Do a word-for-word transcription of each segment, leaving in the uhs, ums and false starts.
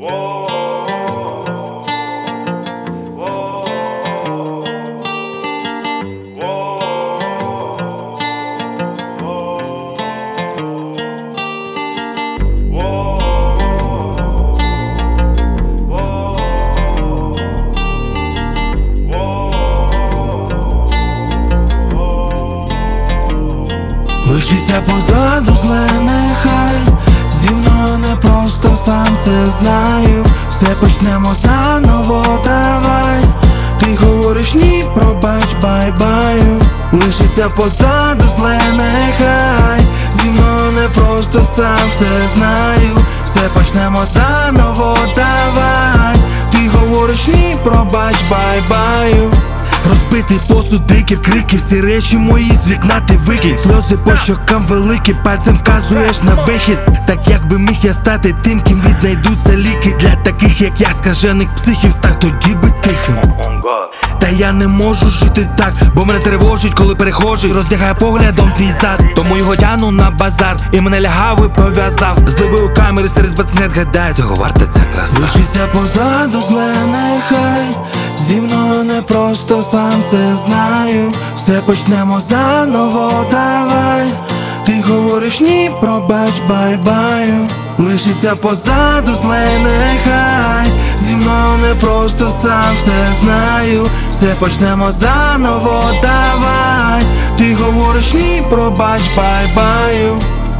Лишиться позаду зле, нехай зі мною не просто, сам це знаю. Все почнемо заново, давай. Ти говориш ні, пробач, бай-баю. Лишиться позаду зле, нехай зі мною не просто, сам це знаю. Все почнемо заново, давай. Ти говориш ні, пробач, бай-баю. Розбитий посуд, дикір, крики, всі речі мої з вікна ти викинь. Сльози по щокам великі, пальцем вказуєш на вихід. Так як би міг я стати тим, ким віднайдуться ліки для таких, як я, скажених психів, став тоді би тихим. Та я не можу жити так, бо мене тривожить, коли перехожий роздягає поглядом твій зад. Тому його тяну на базар і мене лягав і пов'язав. Злибив камери серед пацанят, гадаю, цього варта ця краса. Лишиться позаду зле, нехай зі мною не просто, сам це знаю. Все почнемо заново, давай. Ти говориш ні, пробач, бай-баю. Лишиться позаду зле, нехай зі мною не просто, сам це знаю. Все почнемо заново, давай. Ти говориш ні, пробач, бай-баю.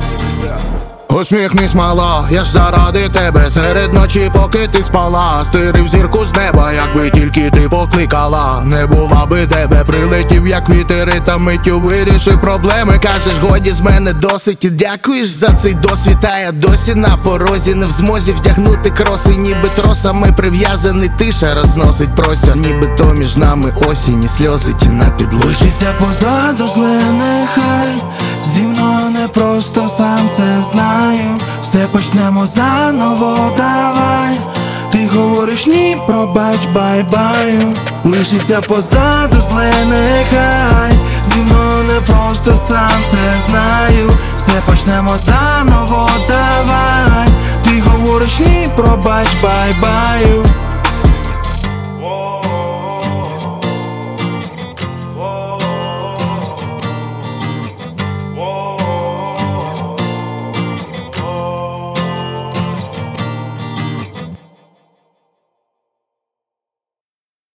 Усміхнись, мала, я ж заради тебе серед ночі, поки ти спала, стирив зірку з неба, якби тільки ти покликала. Не була би тебе, прилетів як вітер і та миттю вирішив проблеми. Кажеш, годі з мене досить, і дякуєш за цей досвід. А я досі на порозі, не в змозі вдягнути кроси. Ніби тросами прив'язаний, тиша розносить простір. Ніби то між нами осінь і сльози ті на підлозі. Лишиться позаду зле, нехай зі мною не просто, сам це знаю. Все почнемо заново, давай. Ти говориш ні, пробач, бай-баю. Лишиться позаду зле, нехай зі мною не просто, сам це знаю. Все почнемо заново, давай. Ти говориш ні, пробач, бай-баю.